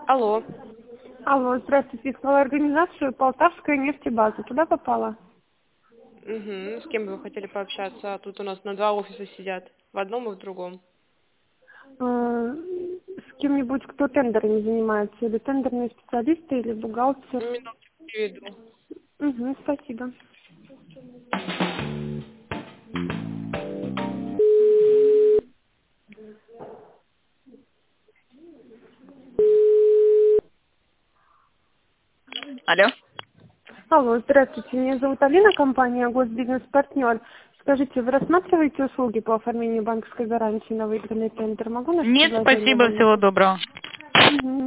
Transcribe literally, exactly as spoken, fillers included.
Алло. Алло, здравствуйте. Искала организацию «Полтавская нефтебаза». Туда попала? Угу. С кем бы вы хотели пообщаться? Тут у нас на два офиса сидят. В одном и в другом. Э, С кем-нибудь, кто тендерами занимается? Или тендерные специалисты, или бухгалтер? Минутку переведу. Угу, спасибо. Алло. Алло, здравствуйте. Меня зовут Алина, компания «Госбизнес-партнер». Скажите, вы рассматриваете услуги по оформлению банковской гарантии на выигранный тендер? Могу наше Нет, предложение спасибо, вам? всего доброго. Угу.